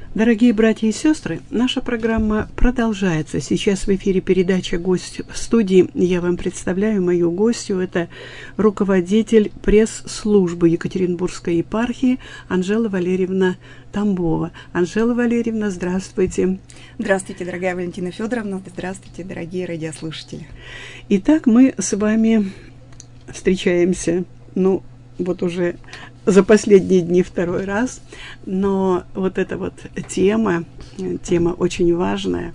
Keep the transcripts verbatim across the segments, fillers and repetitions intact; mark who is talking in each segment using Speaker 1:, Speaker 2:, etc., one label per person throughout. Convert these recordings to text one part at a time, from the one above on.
Speaker 1: Дорогие братья и сестры, наша программа продолжается. Сейчас в эфире передача «Гость в студии». Я вам представляю мою гостью. Это руководитель пресс-службы Екатеринбургской епархии Анжела Валерьевна Тамбова. Анжела Валерьевна, здравствуйте.
Speaker 2: Здравствуйте, дорогая Валентина Федоровна. Здравствуйте, дорогие радиослушатели.
Speaker 1: Итак, мы с вами встречаемся, ну, вот уже за последние дни второй раз, но вот эта вот тема, тема очень важная,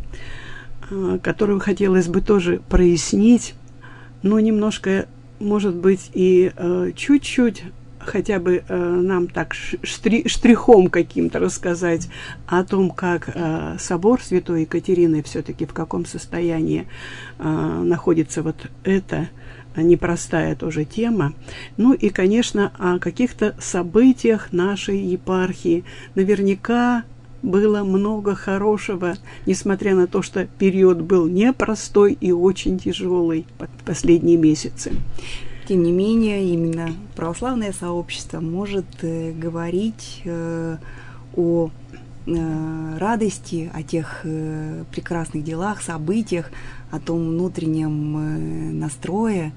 Speaker 1: которую хотелось бы тоже прояснить, но немножко, может быть, и чуть-чуть, хотя бы нам так штри- штрихом каким-то рассказать о том, как собор Святой Екатерины все-таки в каком состоянии находится вот это непростая тоже тема. Ну и, конечно, о каких-то событиях нашей епархии. Наверняка было много хорошего, несмотря на то, что период был непростой и очень тяжелый последние месяцы.
Speaker 2: Тем не менее, именно православное сообщество может э, говорить э, о э, радости, о тех э, прекрасных делах, событиях, о том внутреннем э, настрое,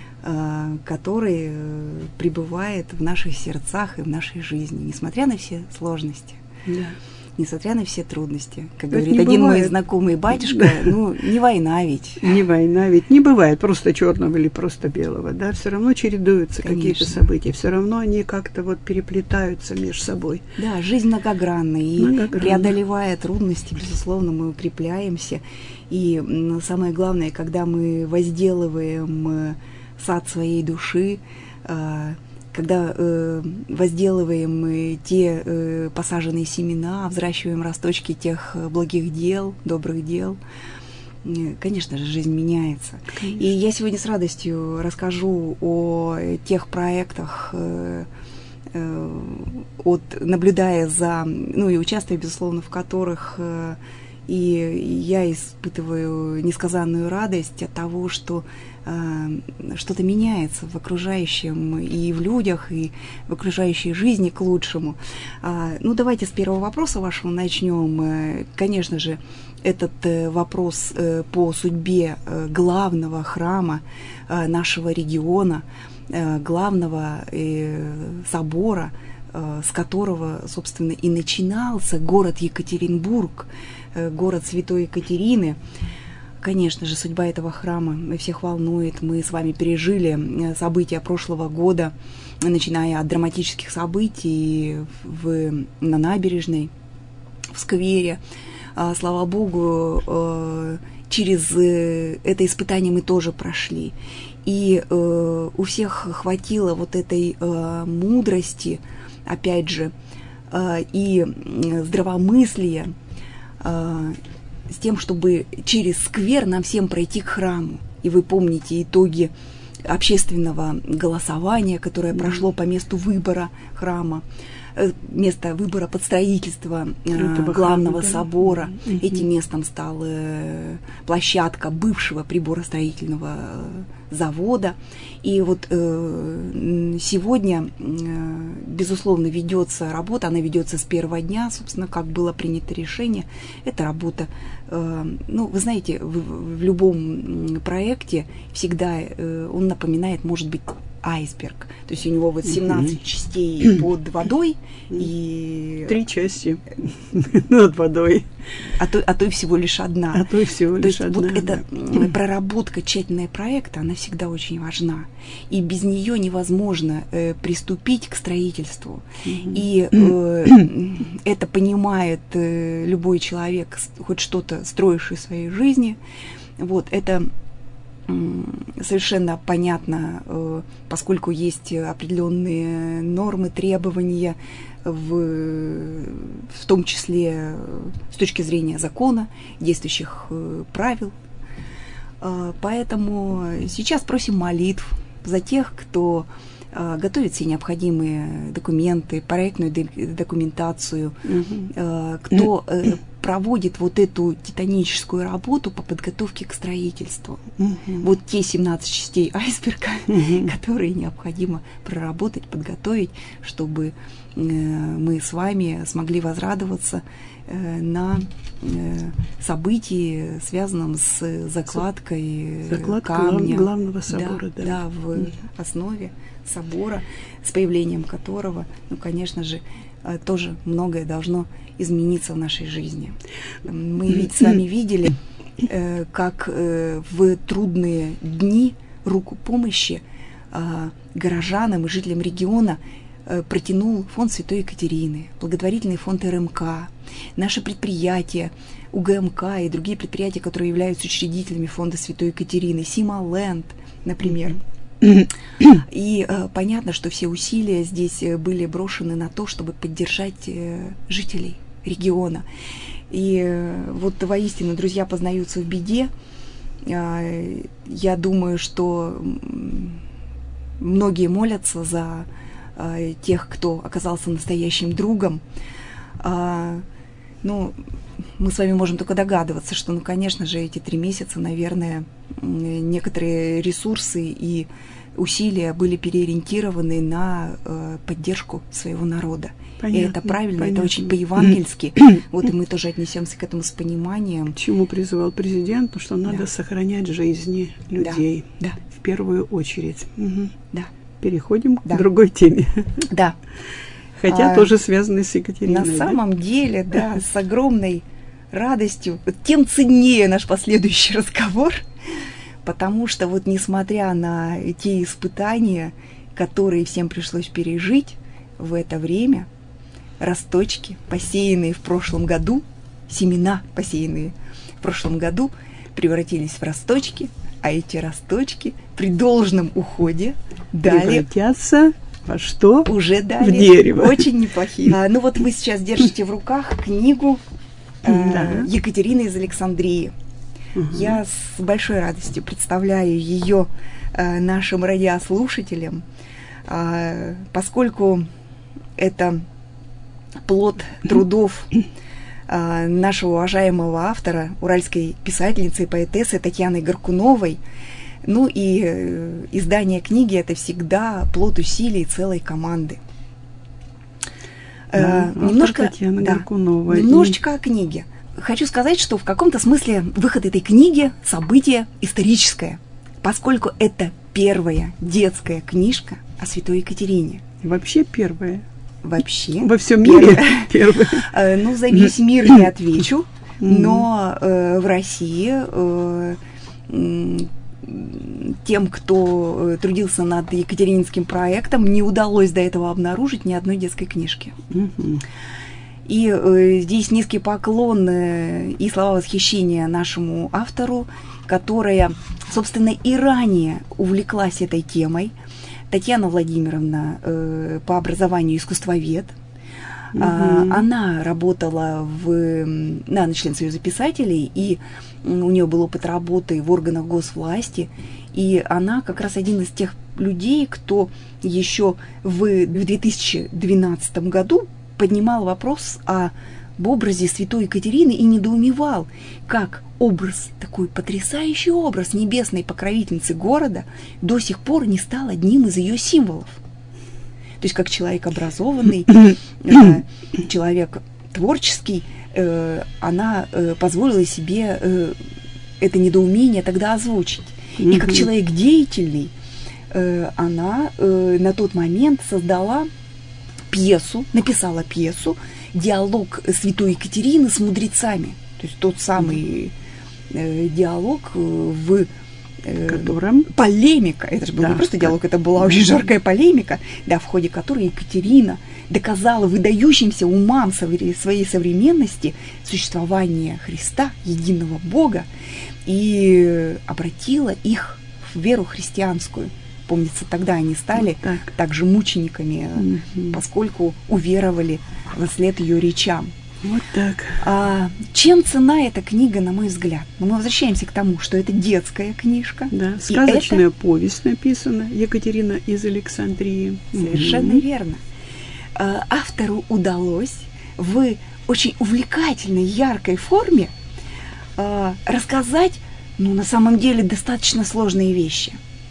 Speaker 2: э, который э, пребывает в наших сердцах и в нашей жизни, несмотря на все сложности.
Speaker 1: Да.
Speaker 2: Несмотря на все трудности. Как
Speaker 1: Это
Speaker 2: говорит один
Speaker 1: бывает.
Speaker 2: Мой знакомый батюшка, ну, не война ведь.
Speaker 1: Не война ведь. Не бывает просто черного или просто белого, да, все равно чередуются Конечно. Какие-то события, все равно они как-то вот переплетаются между собой.
Speaker 2: Да, жизнь многогранна, и многогранна. Преодолевая трудности, безусловно, мы укрепляемся. И самое главное, когда мы возделываем сад своей души, когда э, возделываем мы те э, посаженные семена, взращиваем росточки тех благих дел, добрых дел, э, конечно же, жизнь меняется. Конечно. И я сегодня с радостью расскажу о тех проектах, э, э, от, наблюдая за, ну и участвуя, безусловно, в которых э, и я испытываю несказанную радость от того, что э, что-то меняется в окружающем и в людях, и в окружающей жизни к лучшему. А, ну, давайте с первого вопроса вашего начнем. Конечно же, этот э, вопрос э, по судьбе э, главного храма э, нашего региона, э, главного э, собора, э, с которого, собственно, и начинался город Екатеринбург, город Святой Екатерины. Конечно же, судьба этого храма всех волнует. Мы с вами пережили события прошлого года, начиная от драматических событий в, на набережной, в сквере. Слава Богу, через это испытание мы тоже прошли. И у всех хватило вот этой мудрости, опять же, и здравомыслия, с тем, чтобы через сквер нам всем пройти к храму. И вы помните итоги общественного голосования, которое mm-hmm. прошло по месту выбора храма, место выбора под строительство Этого главного храма, собора. Mm-hmm. Этим местом стала площадка бывшего приборостроительного завода. И вот э, сегодня, э, безусловно, ведется работа, она ведется с первого дня, собственно, как было принято решение. Это работа, э, ну, вы знаете, в, в любом проекте всегда э, он напоминает, может быть, айсберг. То есть у него вот семнадцать mm-hmm. частей под водой и...
Speaker 1: Три части над водой.
Speaker 2: А то, а то и всего лишь одна.
Speaker 1: А то и всего лишь
Speaker 2: то есть
Speaker 1: одна.
Speaker 2: Вот эта да. проработка тщательная проекта, она всегда очень важна. И без нее невозможно э, приступить к строительству. Mm-hmm. И э, это понимает э, любой человек, хоть что-то строивший в своей жизни. Вот это... совершенно понятно, поскольку есть определенные нормы, требования, в, в том числе с точки зрения закона, действующих правил. Поэтому сейчас просим молитв за тех, кто готовит все необходимые документы, проектную документацию, mm-hmm. кто проводит вот эту титаническую работу по подготовке к строительству. Угу. Вот те семнадцать частей айсберга, угу. которые необходимо проработать, подготовить, чтобы э, мы с вами смогли возрадоваться э, на э, событии, связанном с закладкой
Speaker 1: Закладка
Speaker 2: камня
Speaker 1: главного собора,
Speaker 2: да,
Speaker 1: да.
Speaker 2: Да, в угу. основе собора, с появлением которого, ну, конечно же, тоже многое должно измениться в нашей жизни. Мы ведь с вами видели, как в трудные дни руку помощи горожанам и жителям региона протянул фонд Святой Екатерины, благотворительный фонд эр эм ка, наши предприятия, у гэ эм ка и другие предприятия, которые являются учредителями фонда Святой Екатерины, Сималенд, например. И э, понятно, что все усилия здесь были брошены на то, чтобы поддержать э, жителей региона. И э, вот воистину друзья познаются в беде. Э, я думаю, что многие молятся за э, тех, кто оказался настоящим другом. Э, ну, мы с вами можем только догадываться, что, ну, конечно же, эти три месяца, наверное, некоторые ресурсы и усилия были переориентированы на э, поддержку своего народа. Понятно, и это правильно, понятно. Это очень по-евангельски. Вот и мы тоже отнесемся к этому с пониманием.
Speaker 1: Чему призывал президент, что надо да. сохранять жизни людей.
Speaker 2: Да. Да.
Speaker 1: В первую очередь. Угу. Да. Переходим да. к другой теме.
Speaker 2: Да.
Speaker 1: Хотя а, тоже связаны с Екатериной.
Speaker 2: На
Speaker 1: да?
Speaker 2: самом деле, да, с огромной радостью, тем ценнее наш последующий разговор, потому что вот несмотря на те испытания, которые всем пришлось пережить в это время, росточки, посеянные в прошлом году, семена, посеянные в прошлом году, превратились в росточки, а эти росточки при должном уходе дали...
Speaker 1: Превратятся во что?
Speaker 2: Уже дали.
Speaker 1: В дерево.
Speaker 2: Очень неплохие. А, ну вот вы сейчас держите в руках книгу э, да. Екатерины из Александрии. Угу. Я с большой радостью представляю ее э, нашим радиослушателям, э, поскольку это плод трудов э, нашего уважаемого автора, уральской писательницы и поэтессы Татьяны Горкуновой. Ну и э, издание книги – это всегда плод усилий целой команды.
Speaker 1: Да, э, немножко Татьяна да, Горкунова.
Speaker 2: Немножечко и... о книге. Хочу сказать, что в каком-то смысле выход этой книги – событие историческое, поскольку это первая детская книжка о Святой Екатерине.
Speaker 1: Вообще первая.
Speaker 2: Вообще.
Speaker 1: Во всем мире первая.
Speaker 2: Ну, за весь мир не отвечу, но в России тем, кто трудился над Екатерининским проектом, не удалось до этого обнаружить ни одной детской книжки. И э, здесь низкий поклон э, и слова восхищения нашему автору, которая, собственно, и ранее увлеклась этой темой. Татьяна Владимировна э, по образованию искусствовед. Угу. А, она работала в... Она член Союза писателей, и у нее был опыт работы в органах госвласти. И она как раз один из тех людей, кто еще в две тысячи двенадцатом году поднимал вопрос об образе святой Екатерины и недоумевал, как образ, такой потрясающий образ небесной покровительницы города до сих пор не стал одним из ее символов. То есть как человек образованный, человек творческий, она позволила себе это недоумение тогда озвучить. И как человек деятельный, она на тот момент создала пьесу, написала пьесу «Диалог святой Екатерины с мудрецами». То есть тот самый э, диалог в э,
Speaker 1: котором
Speaker 2: полемика. Это же был да, не просто диалог, это была очень жаркая полемика, да, в ходе которой Екатерина доказала выдающимся умам своей современности существование Христа, единого Бога, и обратила их в веру христианскую. Помнится, тогда они стали вот так. также мучениками, mm-hmm. поскольку уверовали во след ее речам.
Speaker 1: Вот так.
Speaker 2: А, чем цена эта книга, на мой взгляд? Но мы возвращаемся к тому, что это детская книжка.
Speaker 1: Да, сказочная это... повесть написана, Екатерина из Александрии.
Speaker 2: Совершенно mm-hmm. верно. А, автору удалось в очень увлекательной, яркой форме э, рассказать, ну, на самом деле, достаточно сложные вещи.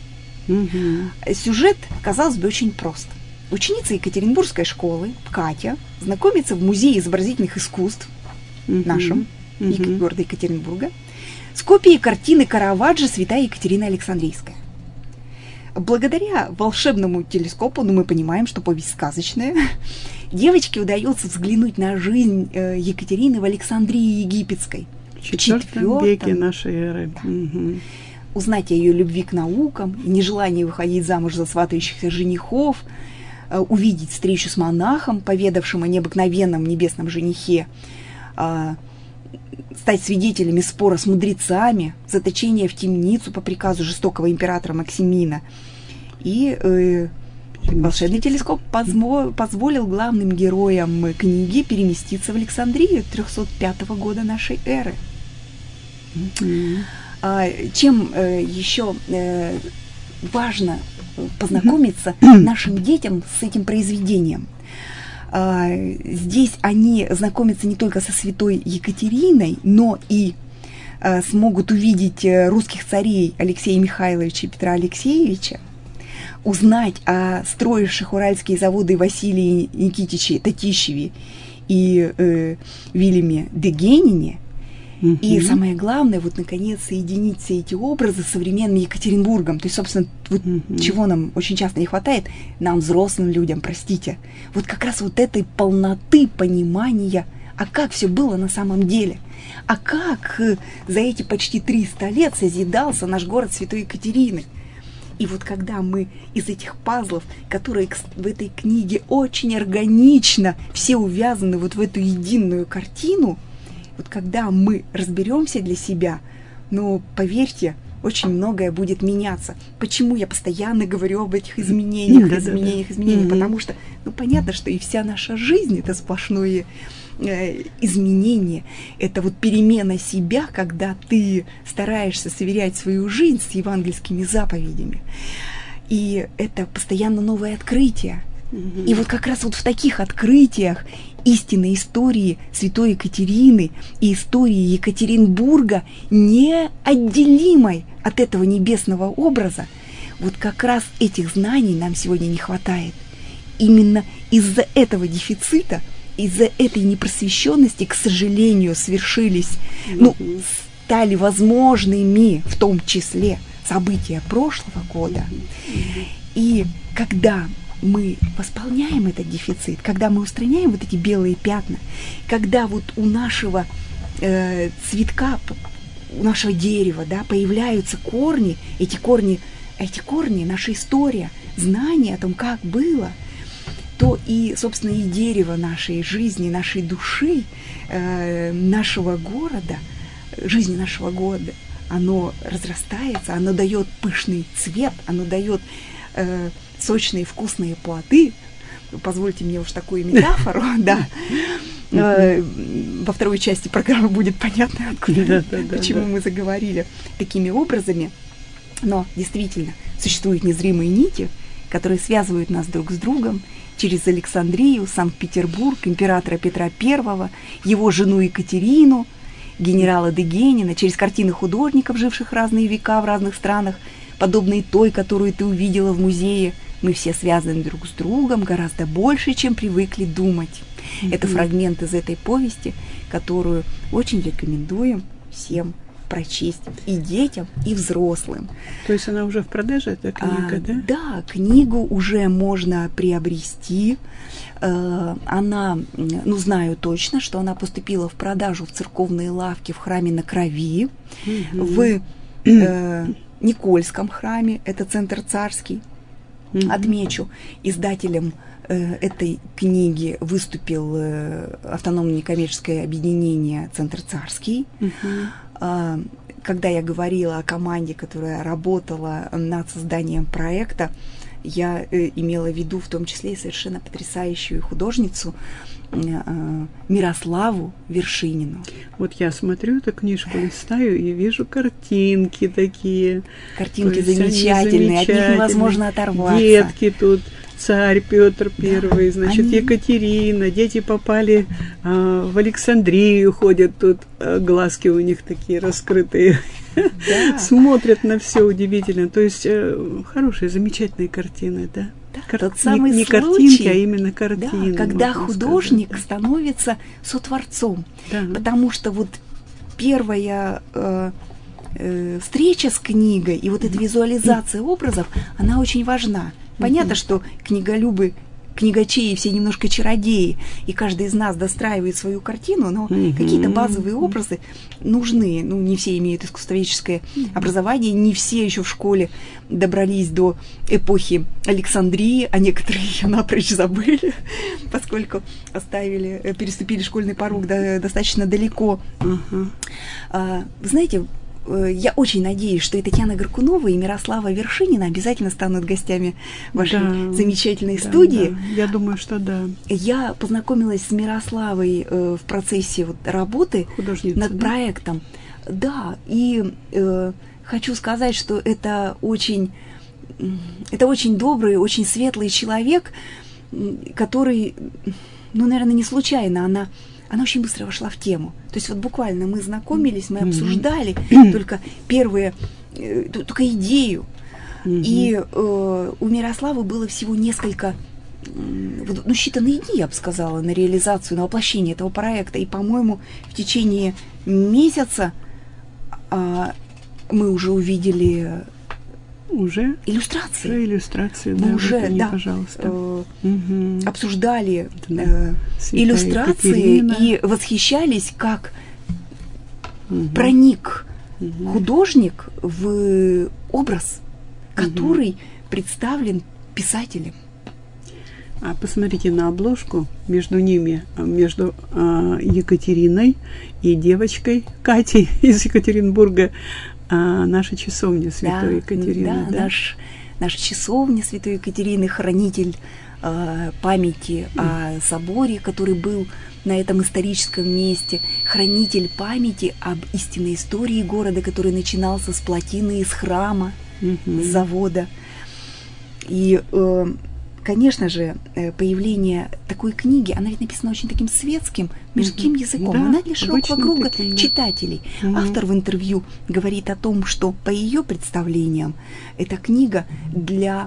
Speaker 2: Угу. Сюжет, казалось бы, очень прост. Ученица Екатеринбургской школы Катя знакомится в Музее изобразительных искусств угу. нашем, угу. города Екатеринбурга, с копией картины Караваджо «Святая Екатерина Александрийская». Благодаря волшебному телескопу, ну, мы понимаем, что повесть сказочная, девочке удается взглянуть на жизнь э, Екатерины в Александрии Египетской.
Speaker 1: В четвёртом веке нашей эры.
Speaker 2: Да. Угу. Узнать о ее любви к наукам, нежелании выходить замуж за сватающихся женихов, э, увидеть встречу с монахом, поведавшим о необыкновенном небесном женихе, э, стать свидетелями спора с мудрецами, заточения в темницу по приказу жестокого императора Максимина. И э, волшебный телескоп позво- позволил главным героям книги переместиться в Александрию трехсот пятого года нашей эры. Mm-hmm. А, чем э, еще э, важно познакомиться mm-hmm. нашим детям с этим произведением. Здесь они знакомятся не только со святой Екатериной, но и а, смогут увидеть русских царей Алексея Михайловича и Петра Алексеевича, узнать о строивших уральские заводы Василии Никитиче Татищеве и э, Вильяме Дегенине. Mm-hmm. И самое главное, вот, наконец, соединить все эти образы с современным Екатеринбургом. То есть, собственно, вот mm-hmm. чего нам очень часто не хватает, нам, взрослым людям, простите, вот как раз вот этой полноты понимания, а как все было на самом деле, а как за эти почти триста лет созидался наш город Святой Екатерины. И вот когда мы из этих пазлов, которые в этой книге очень органично все увязаны вот в эту единую картину, вот когда мы разберемся для себя, ну, поверьте, очень многое будет меняться. Почему я постоянно говорю об этих изменениях, да, изменениях, да, да. изменениях? Mm-hmm. Потому что, ну, понятно, что и вся наша жизнь — это сплошное э, изменение. Это вот перемена себя, когда ты стараешься сверять свою жизнь с евангельскими заповедями. И это постоянно новое открытие. Mm-hmm. И вот как раз вот в таких открытиях истинной истории святой Екатерины и истории Екатеринбурга, неотделимой от этого небесного образа, вот как раз этих знаний нам сегодня не хватает. Именно из-за этого дефицита, из-за этой непросвещенности, к сожалению, свершились, mm-hmm. ну, стали возможными в том числе события прошлого года. Mm-hmm. И когда мы восполняем этот дефицит, когда мы устраняем вот эти белые пятна, когда вот у нашего э, цветка, у нашего дерева, да, появляются корни, эти корни, эти корни, наша история, знания о том, как было, то и, собственно, и дерево нашей жизни, нашей души, э, нашего города, жизни нашего города, оно разрастается, оно дает пышный цвет, оно дает э, сочные вкусные плоды. Позвольте мне уж такую метафору, да. Во второй части программы будет понятно, откуда, почему мы заговорили такими образами. Но действительно существуют незримые нити, которые связывают нас друг с другом через Александрию, Санкт-Петербург, императора Петра Первого, его жену Екатерину, генерала Дегенина, через картины художников, живших разные века в разных странах, подобные той, которую ты увидела в музее. Мы все связаны друг с другом гораздо больше, чем привыкли думать. Mm-hmm. Это фрагмент из этой повести, которую очень рекомендуем всем прочесть, и детям, и взрослым.
Speaker 1: То есть она уже в продаже, эта книга, а, да?
Speaker 2: Да, книгу уже можно приобрести. Она, ну, знаю точно, что она поступила в продажу в церковные лавки в храме на Крови, mm-hmm. в э, Никольском храме, это центр царский. Mm-hmm. Отмечу, издателем э, этой книги выступил э, автономное некоммерческое объединение «Центр царский». Mm-hmm. А, когда я говорила о команде, которая работала над созданием проекта, я э, имела в виду в том числе и совершенно потрясающую художницу э, Мирославу Вершинину.
Speaker 1: Вот я смотрю эту книжку, листаю и вижу картинки такие.
Speaker 2: Картинки замечательные, от них невозможно оторваться.
Speaker 1: Детки тут царь Петр Первый, да, значит, они... Екатерина, дети попали а, в Александрию, ходят тут, а, глазки у них такие раскрытые, да. Смотрят на все удивительно. То есть а, хорошие, замечательные картины, да.
Speaker 2: Да, Кар... тот самый
Speaker 1: не, не
Speaker 2: случай,
Speaker 1: картинки, а именно картины.
Speaker 2: Да, когда художник сказать, да. становится сотворцом. Да. Потому что вот первая э, э, встреча с книгой и вот эта визуализация образов, она очень важна. Понятно, mm-hmm. что книголюбы, книгачеи все немножко чародеи, и каждый из нас достраивает свою картину, но mm-hmm. какие-то базовые образы нужны. Ну, не все имеют искусствоведческое mm-hmm. образование, не все еще в школе добрались до эпохи Александрии, а некоторые ее напрочь забыли, поскольку оставили, переступили школьный порог до, достаточно далеко. Mm-hmm. А, вы знаете, я очень надеюсь, что и Татьяна Горкунова, и Мирослава Вершинина обязательно станут гостями вашей да, замечательной да, студии.
Speaker 1: Да. Я думаю, что да.
Speaker 2: Я познакомилась с Мирославой э, в процессе вот, работы над да? проектом. Да, и э, хочу сказать, что это очень, это очень добрый, очень светлый человек, который, ну, наверное, не случайно она... Она очень быстро вошла в тему. То есть вот буквально мы знакомились, мы обсуждали mm-hmm. только первые, э, только идею. Mm-hmm. И э, у Мирославы было всего несколько, э, ну, считанные дни, я бы сказала, на реализацию, на воплощение этого проекта. И, по-моему, в течение месяца э, мы уже увидели...
Speaker 1: Уже?
Speaker 2: Иллюстрации.
Speaker 1: Уже иллюстрации,
Speaker 2: мы
Speaker 1: да,
Speaker 2: уже,
Speaker 1: мне,
Speaker 2: да,
Speaker 1: пожалуйста.
Speaker 2: Э,
Speaker 1: угу.
Speaker 2: обсуждали
Speaker 1: да.
Speaker 2: э, иллюстрации Екатерина. И восхищались, как угу. проник угу. художник в образ, который угу. представлен писателем.
Speaker 1: А посмотрите на обложку, между ними, между э, Екатериной и девочкой Катей из Екатеринбурга, А наша часовня Святой да, Екатерины.
Speaker 2: Да, да? Наш, наша часовня Святой Екатерины, хранитель э, памяти mm. о соборе, который был на этом историческом месте, хранитель памяти об истинной истории города, который начинался с плотины, из храма, mm-hmm. с завода. И, э, конечно же, появление такой книги, она ведь написана очень таким светским, мирским языком, да, она для широкого круга таким, да. читателей. Угу. Автор в интервью говорит о том, что по ее представлениям эта книга для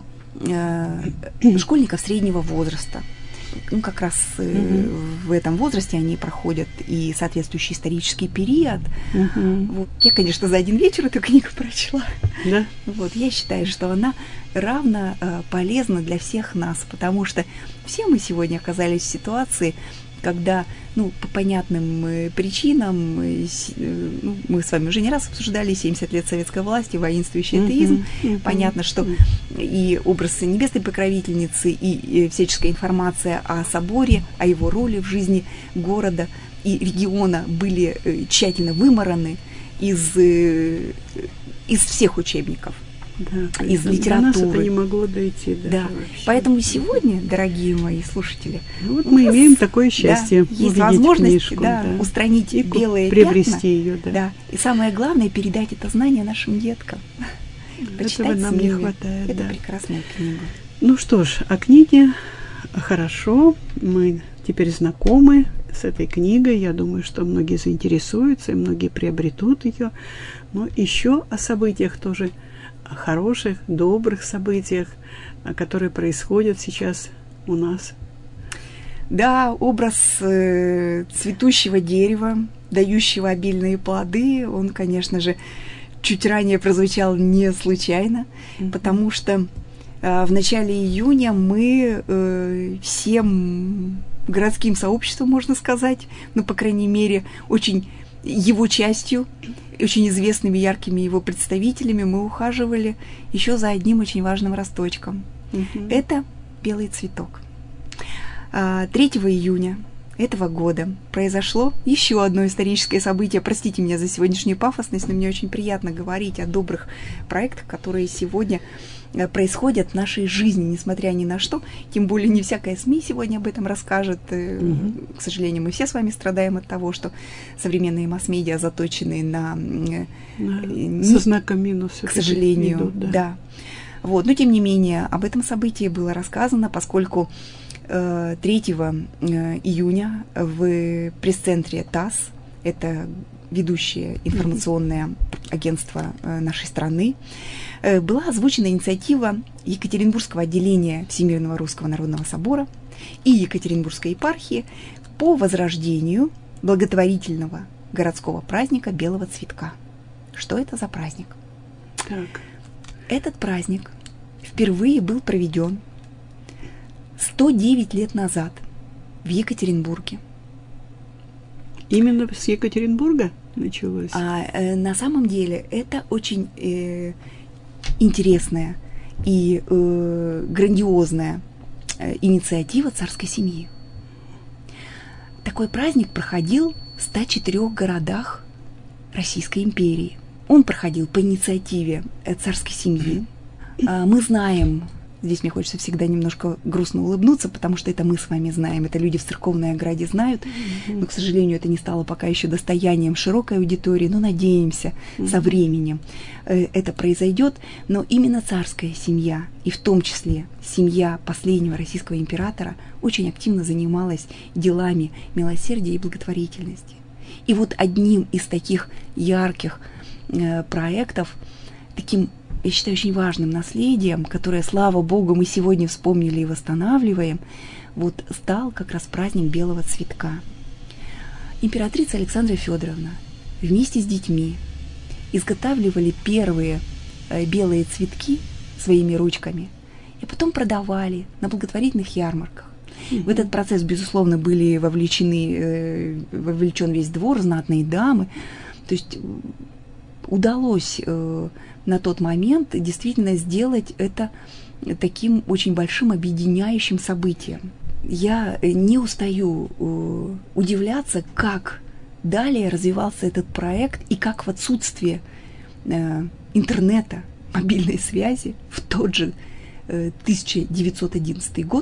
Speaker 2: э, школьников среднего возраста. Ну, как раз э, угу. в этом возрасте они проходят и соответствующий исторический период. Угу. Вот. Я, конечно, за один вечер эту книгу прочла. Да? Вот. Я считаю, что она равно э, полезна для всех нас, потому что все мы сегодня оказались в ситуации, когда, ну, по понятным э, причинам, э, э, ну, мы с вами уже не раз обсуждали семьдесят лет советской власти, воинствующий атеизм. Uh-huh, uh-huh, Понятно, что uh-huh. и образ небесной покровительницы, и, и всяческая информация о соборе, о его роли в жизни города и региона были э, тщательно вымараны из, э, из всех учебников. Да, из литературы. До нас это
Speaker 1: не могло дойти.
Speaker 2: Да. Поэтому сегодня, дорогие мои слушатели,
Speaker 1: вот мы нас, имеем такое счастье,
Speaker 2: да, есть возможность
Speaker 1: книжку,
Speaker 2: да,
Speaker 1: да.
Speaker 2: устранить и белые
Speaker 1: приобрести
Speaker 2: пятна,
Speaker 1: ее. Да.
Speaker 2: Да. И самое главное, передать это знание нашим деткам.
Speaker 1: Этого нам не хватает.
Speaker 2: Это
Speaker 1: да.
Speaker 2: прекрасная книга.
Speaker 1: Ну что ж, о книге хорошо. Мы теперь знакомы с этой книгой. Я думаю, что многие заинтересуются, и многие приобретут ее. Но еще о событиях тоже, о хороших, добрых событиях, которые происходят сейчас у нас.
Speaker 2: Да, образ э, цветущего дерева, дающего обильные плоды, он, конечно же, чуть ранее прозвучал не случайно, mm-hmm. потому что э, в начале июня мы э, всем городским сообществом, можно сказать, ну, по крайней мере, очень его частью, очень известными яркими его представителями мы ухаживали еще за одним очень важным росточком. Mm-hmm. Это белый цветок. третьего июня этого года произошло еще одно историческое событие. Простите меня за сегодняшнюю пафосность, но мне очень приятно говорить о добрых проектах, которые сегодня происходят в нашей жизни, несмотря ни на что. Тем более не всякая СМИ сегодня об этом расскажет. Mm-hmm. К сожалению, мы все с вами страдаем от того, что современные масс-медиа заточены на...
Speaker 1: на... Со знаком минус.
Speaker 2: К сожалению,
Speaker 1: идут, да.
Speaker 2: да. Вот. Но, тем не менее, об этом событии было рассказано, поскольку третьего июня в пресс-центре ТАСС, это ведущее информационное агентство нашей страны, была озвучена инициатива Екатеринбургского отделения Всемирного Русского Народного Собора и Екатеринбургской епархии по возрождению благотворительного городского праздника Белого Цветка. Что это за праздник?
Speaker 1: Так.
Speaker 2: Этот праздник впервые был проведен сто девять лет назад в Екатеринбурге.
Speaker 1: Именно с Екатеринбурга началось?
Speaker 2: А э, на самом деле это очень э, интересная и э, грандиозная э, инициатива царской семьи. Такой праздник проходил в ста четырёх городах Российской империи. Он проходил по инициативе э, царской семьи. Э, мы знаем... Здесь мне хочется всегда немножко грустно улыбнуться, потому что это мы с вами знаем, это люди в церковной ограде знают, mm-hmm. но, к сожалению, это не стало пока еще достоянием широкой аудитории, но надеемся, mm-hmm. со временем э, это произойдет. Но именно царская семья, и в том числе семья последнего российского императора, очень активно занималась делами милосердия и благотворительности. И вот одним из таких ярких э, проектов, таким, я считаю, очень важным наследием, которое, слава Богу, мы сегодня вспомнили и восстанавливаем, вот стал как раз праздник Белого Цветка. Императрица Александра Федоровна вместе с детьми изготавливали первые э, белые цветки своими ручками и потом продавали на благотворительных ярмарках. Mm-hmm. В этот процесс, безусловно, были вовлечены, э, вовлечен весь двор, знатные дамы. То есть удалось э, на тот момент действительно сделать это таким очень большим объединяющим событием. Я не устаю э, удивляться, как далее развивался этот проект и как в отсутствие э, интернета, мобильной связи в тот же э, тысяча девятьсот одиннадцатый год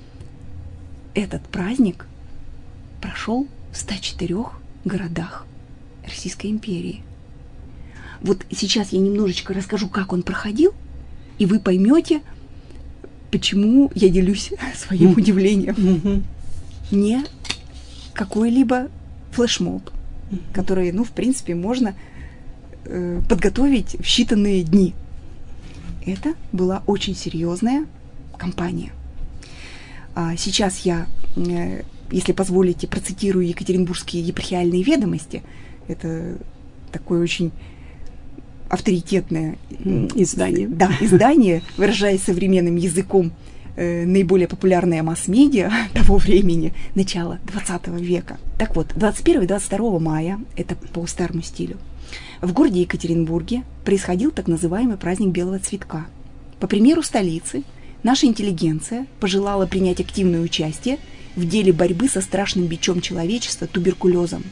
Speaker 2: этот праздник прошел в ста четырёх городах Российской империи. Вот сейчас я немножечко расскажу, как он проходил, и вы поймете, почему я делюсь своим mm-hmm. удивлением. Mm-hmm. Не какой-либо флешмоб, mm-hmm. который, ну, в принципе, можно э, подготовить в считанные дни. Это была очень серьезная кампания. А сейчас я, э, если позволите, процитирую Екатеринбургские епархиальные ведомости. Это такой очень авторитетное
Speaker 1: издание.
Speaker 2: Да, издание, выражаясь современным языком, э, наиболее популярное масс-медиа того времени, начала двадцатого века. Так вот, двадцать первого и двадцать второго мая, это по старому стилю, в городе Екатеринбурге происходил так называемый праздник Белого Цветка. По примеру столицы, наша интеллигенция пожелала принять активное участие в деле борьбы со страшным бичом человечества – туберкулезом.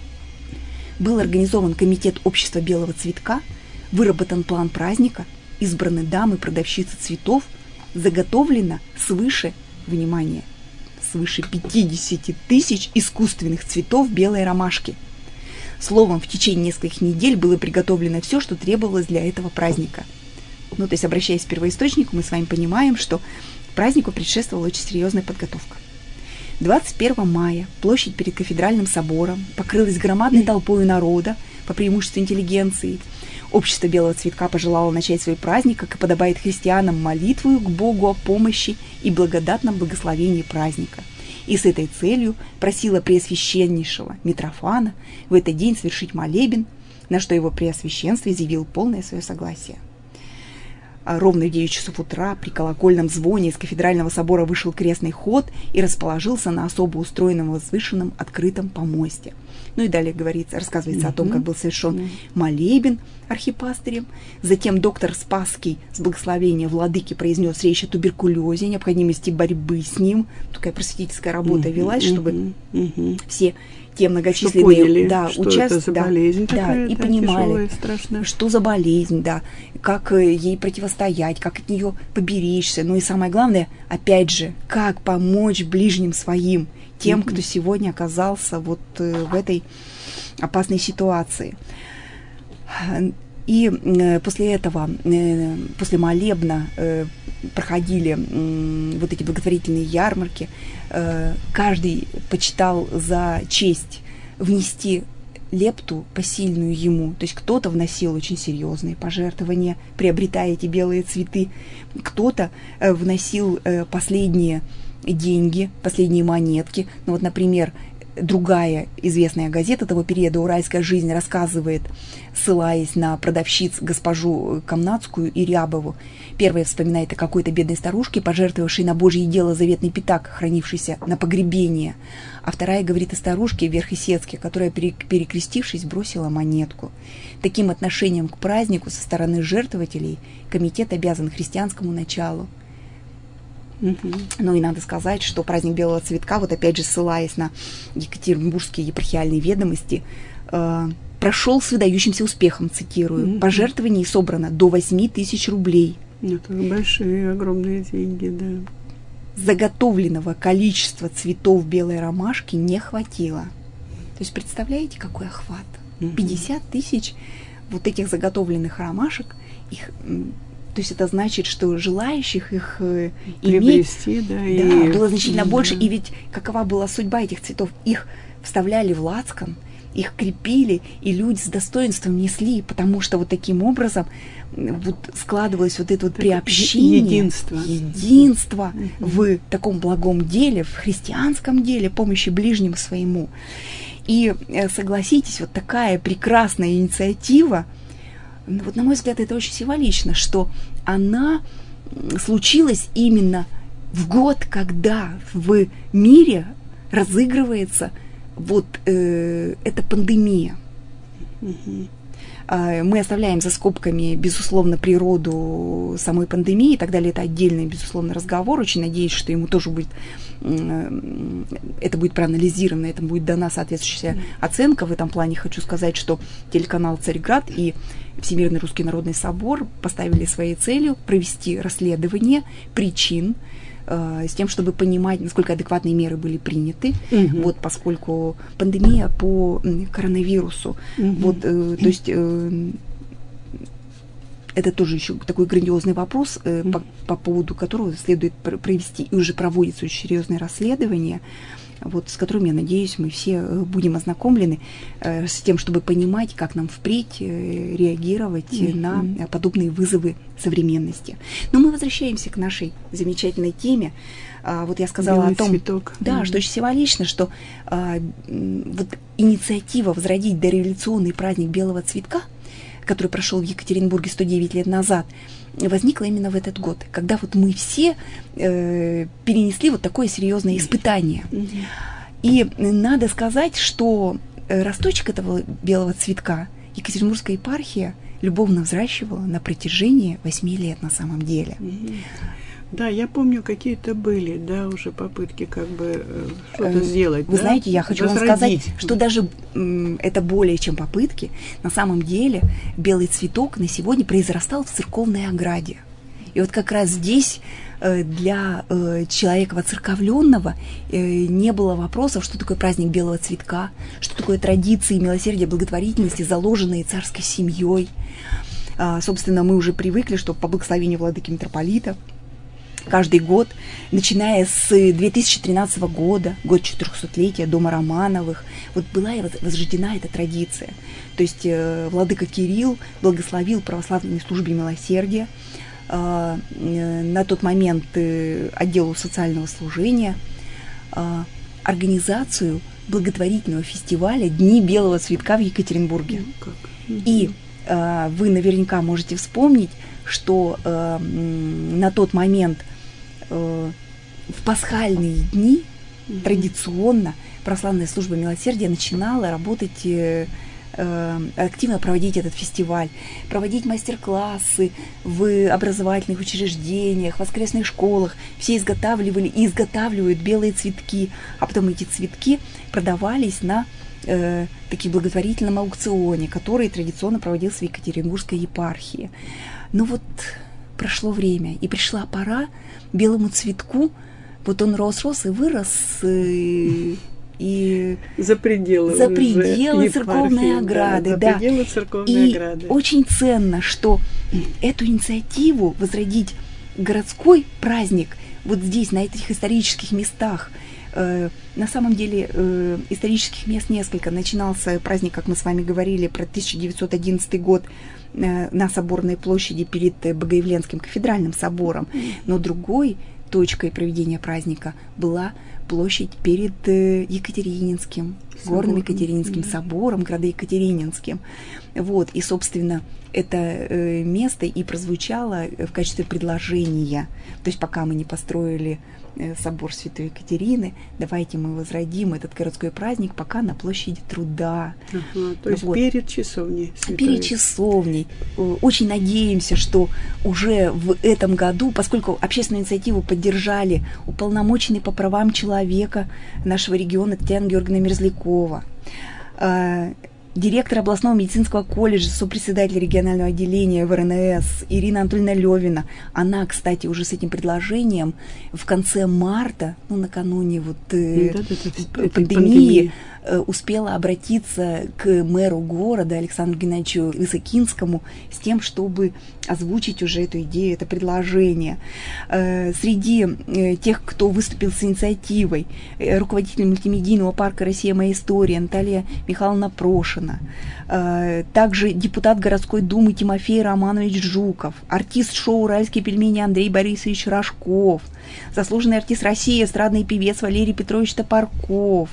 Speaker 2: Был организован комитет общества Белого Цветка, выработан план праздника, избраны дамы, продавщицы цветов, заготовлено свыше, внимание, свыше пятьдесят тысяч искусственных цветов белой ромашки. Словом, в течение нескольких недель было приготовлено все, что требовалось для этого праздника. Ну, то есть, обращаясь к первоисточнику, мы с вами понимаем, что празднику предшествовала очень серьезная подготовка. двадцать первого мая площадь перед кафедральным собором покрылась громадной толпой народа, по преимуществу интеллигенции. Общество Белого Цветка пожелало начать свой праздник, как и подобает христианам, молитвою к Богу о помощи и благодатном благословении праздника. И с этой целью просило преосвященнейшего Митрофана в этот день совершить молебен, на что его преосвященство изъявил полное свое согласие. А ровно в девять часов утра при колокольном звоне из кафедрального собора вышел крестный ход и расположился на особо устроенном возвышенном открытом помосте. Ну и далее говорится, рассказывается mm-hmm. о том, как был совершен mm-hmm. молебен архипастырем. Затем доктор Спасский с благословения владыки произнес речь о туберкулезе, необходимости борьбы с ним. Такая просветительская работа mm-hmm. велась, чтобы mm-hmm. все те многочисленные
Speaker 1: поняли,
Speaker 2: да,
Speaker 1: что
Speaker 2: участ...
Speaker 1: это за болезнь
Speaker 2: да,
Speaker 1: такая,
Speaker 2: да, и
Speaker 1: да,
Speaker 2: понимали,
Speaker 1: тяжелая,
Speaker 2: что за болезнь, да, как ей противостоять, как от нее поберечься. Ну и самое главное, опять же, как помочь ближним своим, тем, mm-hmm. кто сегодня оказался вот э, в этой опасной ситуации. И э, после этого, э, после молебна э, проходили э, вот эти благотворительные ярмарки. Э, каждый почитал за честь внести лепту посильную ему. То есть кто-то вносил очень серьезные пожертвования, приобретая эти белые цветы. Кто-то э, вносил э, последние деньги, последние монетки. Ну вот, например, другая известная газета того периода «Уральская жизнь» рассказывает, ссылаясь на продавщиц госпожу Камнацкую и Рябову. Первая вспоминает о какой-то бедной старушке, пожертвовавшей на Божье дело заветный пятак, хранившийся на погребение. А вторая говорит о старушке Верхесецке, которая, перекрестившись, бросила монетку. Таким отношением к празднику со стороны жертвователей комитет обязан христианскому началу. Mm-hmm. Ну и надо сказать, что праздник Белого Цветка, вот опять же ссылаясь на Екатеринбургские епархиальные ведомости, э, прошел с выдающимся успехом, цитирую. Mm-hmm. Пожертвований собрано до восьми тысяч рублей.
Speaker 1: Это большие, огромные деньги, да.
Speaker 2: Заготовленного количества цветов белой ромашки не хватило. То есть представляете, какой охват? Mm-hmm. пятьдесят тысяч вот этих заготовленных ромашек, их... То есть это значит, что желающих их э,
Speaker 1: приобрести,
Speaker 2: иметь,
Speaker 1: да,
Speaker 2: да,
Speaker 1: и...
Speaker 2: было значительно
Speaker 1: да.
Speaker 2: больше. И ведь какова была судьба этих цветов? Их вставляли в лацкан, их крепили, и люди с достоинством несли, потому что вот таким образом вот складывалось вот это вот приобщение,
Speaker 1: единство,
Speaker 2: единство
Speaker 1: uh-huh.
Speaker 2: в таком благом деле, в христианском деле, помощи ближнему своему. И согласитесь, вот такая прекрасная инициатива, вот, на мой взгляд, это очень символично, что она случилась именно в год, когда в мире разыгрывается вот э, эта пандемия.
Speaker 1: Mm-hmm.
Speaker 2: Мы оставляем за скобками, безусловно, природу самой пандемии и так далее. Это отдельный, безусловно, разговор. Очень надеюсь, что ему тоже будет, это будет проанализировано, этому будет дана соответствующая оценка. В этом плане хочу сказать, что телеканал «Царьград» и Всемирный Русский Народный Собор поставили своей целью провести расследование причин, с тем, чтобы понимать, насколько адекватные меры были приняты, угу. вот, поскольку пандемия по коронавирусу, угу. вот, э, то есть э, это тоже еще такой грандиозный вопрос, э, угу. по, по поводу которого следует провести, и уже проводится очень серьезное расследование, вот, с которым, я надеюсь, мы все будем ознакомлены э, с тем, чтобы понимать, как нам впредь э, реагировать mm-hmm. на подобные вызовы современности. Но мы возвращаемся к нашей замечательной теме. А, вот я сказала
Speaker 1: Белый
Speaker 2: о том,
Speaker 1: цветок.
Speaker 2: да, mm-hmm. что очень символично, что а, вот инициатива возродить дореволюционный праздник Белого Цветка, который прошел в Екатеринбурге сто девять лет назад, возникла именно в этот год, когда вот мы все э, перенесли вот такое серьезное испытание. Mm-hmm. И надо сказать, что росточек этого белого цветка Екатеринбургская епархия любовно взращивала на протяжении восьми лет на самом деле.
Speaker 1: Mm-hmm. Да, я помню, какие-то были, да, уже попытки как бы э, что-то э, сделать.
Speaker 2: Вы
Speaker 1: да?
Speaker 2: знаете, я хочу
Speaker 1: Возродить.
Speaker 2: вам сказать, что даже м, это более чем попытки. На самом деле белый цветок на сегодня произрастал в церковной ограде. И вот как раз здесь э, для э, человека воцерковленного э, не было вопросов, что такое праздник белого цветка, что такое традиции милосердия, благотворительности, заложенные царской семьей. А, собственно, мы уже привыкли, что по благословению владыки митрополита каждый год, начиная с две тысячи тринадцатого года, год четырехсотлетия Дома Романовых, вот была и возрождена эта традиция. То есть э, владыка Кирилл благословил православной службе милосердия, э, э, на тот момент э, отделу социального служения, э, организацию благотворительного фестиваля «Дни белого цветка» в Екатеринбурге. Mm-hmm. И э, вы наверняка можете вспомнить, что э, на тот момент э, в пасхальные дни mm-hmm. традиционно православная служба милосердия начинала работать, э, э, активно проводить этот фестиваль, проводить мастер-классы в образовательных учреждениях, в воскресных школах. Все изготавливали и изготавливают белые цветки, а потом эти цветки продавались на э, таким благотворительном аукционе, который традиционно проводился в Екатеринбургской епархии. Но вот прошло время, и пришла пора белому цветку, вот он рос-рос и вырос, и, и
Speaker 1: за пределы,
Speaker 2: за пределы церковной ограды.
Speaker 1: Да,
Speaker 2: да.
Speaker 1: За пределы церковной
Speaker 2: и
Speaker 1: ограды.
Speaker 2: Очень ценно, что эту инициативу возродить городской праздник вот здесь, на этих исторических местах. Э, на самом деле э, исторических мест несколько. Начинался праздник, как мы с вами говорили, про тысяча девятьсот одиннадцатый год э, на Соборной площади перед Богоявленским кафедральным собором. Но другой точкой проведения праздника была площадь перед э, Екатерининским, Собор. горным Екатерининским mm-hmm. собором, градоекатерининским. Вот, и, собственно, это э, место и прозвучало в качестве предложения. То есть пока мы не построили э, собор Святой Екатерины, давайте мы возродим этот городской праздник пока на площади Труда.
Speaker 1: Ага, то есть вот. перед часовней. Святой.
Speaker 2: Перед часовней. Очень надеемся, что уже в этом году, поскольку общественную инициативу поддержали уполномоченный по правам человека нашего региона Татьяна Георгиевна Мерзлякова, э, директор областного медицинского колледжа, сопредседатель регионального отделения в эр эн эс Ирина Анатольевна Левина. Она, кстати, уже с этим предложением в конце марта, ну, накануне вот, э, да, да, да, пандемии, э, успела обратиться к мэру города Александру Геннадьевичу Высокинскому с тем, чтобы озвучить уже эту идею, это предложение. Э, среди э, тех, кто выступил с инициативой, э, руководитель мультимедийного парка «Россия. Моя история» Наталья Михайловна Прошина, э, также депутат городской думы Тимофей Романович Жуков, артист шоу «Уральские пельмени» Андрей Борисович Рожков, заслуженный артист России, эстрадный певец Валерий Петрович Топорков.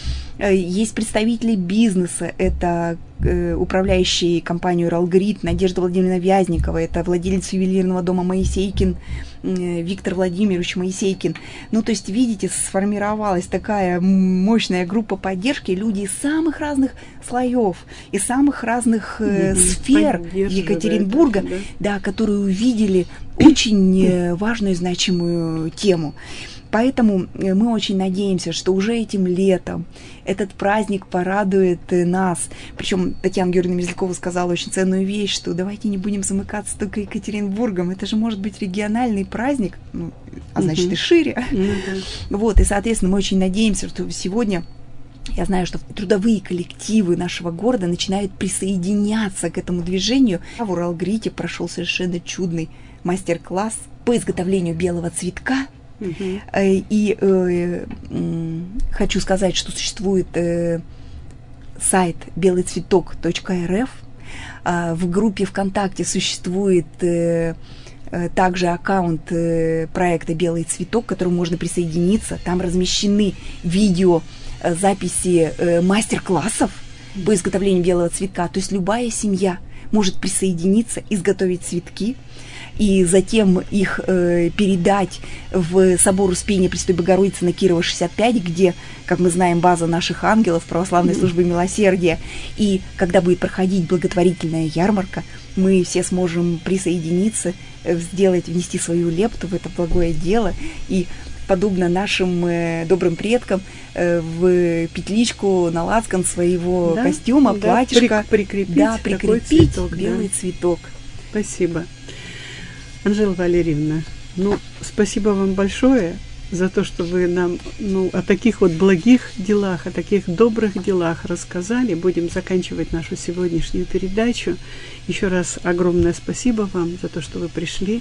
Speaker 2: Есть представители бизнеса, это э, управляющий компанию «Ралгрид» Надежда Владимировна Вязникова, это владелец ювелирного дома Моисейкин э, Виктор Владимирович Моисейкин. Ну, то есть, видите, сформировалась такая мощная группа поддержки, люди из самых разных слоев, из самых разных э, сфер Екатеринбурга, это, да. Да, которые увидели очень э, важную и значимую тему. Поэтому мы очень надеемся, что уже этим летом этот праздник порадует нас. Причем Татьяна Георгиевна Мерзлякова сказала очень ценную вещь, что давайте не будем замыкаться только Екатеринбургом. Это же может быть региональный праздник, ну, а значит uh-huh. и шире. Uh-huh. Вот, и, соответственно, мы очень надеемся, что сегодня... Я знаю, что трудовые коллективы нашего города начинают присоединяться к этому движению. В Уралгрите прошел совершенно чудный мастер-класс по изготовлению белого цветка. Uh-huh. И э, э, хочу сказать, что существует э, сайт белый цветок точка эр эф. Э, в группе ВКонтакте существует э, э, также аккаунт э, проекта «Белый цветок», к которому можно присоединиться. Там размещены видео, э, записи э, мастер-классов uh-huh. по изготовлению белого цветка. То есть любая семья может присоединиться, изготовить цветки, и затем их э, передать в собор Успения Пресвятой Богородицы на Кирова шестьдесят пять, где, как мы знаем, база наших ангелов, православной службы милосердия. И когда будет проходить благотворительная ярмарка, мы все сможем присоединиться, сделать, внести свою лепту в это благое дело и, подобно нашим э, добрым предкам, э, в петличку на лацкан своего да, костюма, да, платьишка,
Speaker 1: при, прикрепить,
Speaker 2: да, прикрепить
Speaker 1: цветок,
Speaker 2: белый
Speaker 1: да.
Speaker 2: цветок.
Speaker 1: Спасибо. Анжела Валерьевна, ну, спасибо вам большое за то, что вы нам ну, о таких вот благих делах, о таких добрых делах рассказали. Будем заканчивать нашу сегодняшнюю передачу. Еще раз огромное спасибо вам за то, что вы пришли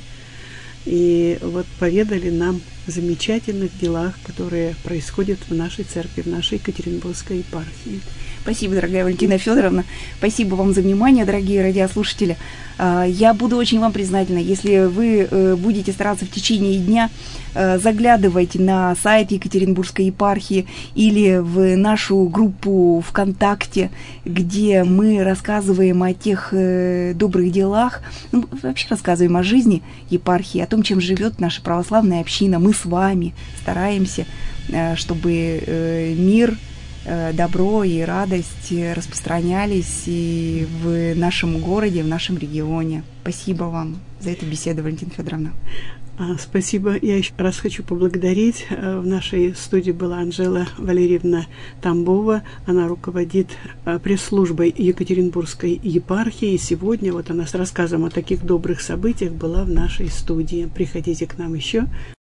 Speaker 1: и вот поведали нам о замечательных делах, которые происходят в нашей церкви, в нашей Екатеринбургской епархии.
Speaker 2: Спасибо, дорогая Валентина Федоровна. Спасибо вам за внимание, дорогие радиослушатели. Я буду очень вам признательна, если вы будете стараться в течение дня заглядывать на сайт Екатеринбургской епархии или в нашу группу ВКонтакте, где мы рассказываем о тех добрых делах, ну, вообще рассказываем о жизни епархии, о том, чем живет наша православная община. Мы с вами стараемся, чтобы мир, добро и радость распространялись и в нашем городе, в нашем регионе. Спасибо вам за эту беседу, Валентина Федоровна.
Speaker 1: Спасибо. Я еще раз хочу поблагодарить. В нашей студии была Анжела Валерьевна Тамбова. Она руководит пресс-службой Екатеринбургской епархии. И сегодня вот она с рассказом о таких добрых событиях была в нашей студии. Приходите к нам еще.